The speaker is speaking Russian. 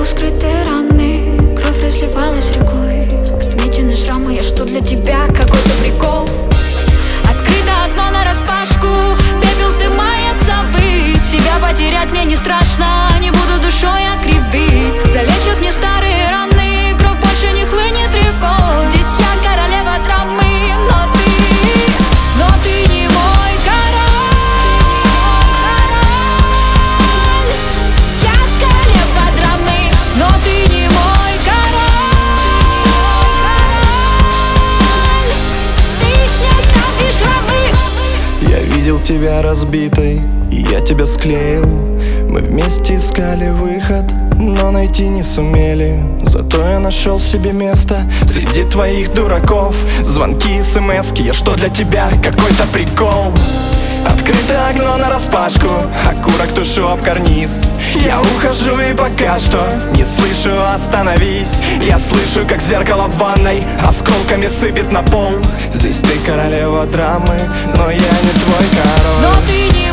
Полускрытые раны, кровь разливалась рекой. Отмечены шрамы, я что для тебя какой-то прикол? Открыто окно нараспашку, пепел вздымается ввысь. Себя потерять мне не страшно, не буду душой окривить. Залечат мне старые раны, кровь больше не хлынет рекой. Здесь я королева драмы, но ты не мой король. Я королева драмы, но ты не мой король. Ты не оставишь шрамы. Я видел тебя разбитой, и я тебя склеил. Мы вместе искали выход, но найти не сумели. Зато я нашел себе место среди твоих дураков. Звонки, смски, я что для тебя какой-то прикол? Открытое окно нараспашку, окурок тушу об карниз. Я ухожу и пока что не слышу «остановись». Я слышу, как зеркало в ванной осколками сыпет на пол. Здесь ты королева драмы, но я не твой король. Но ты не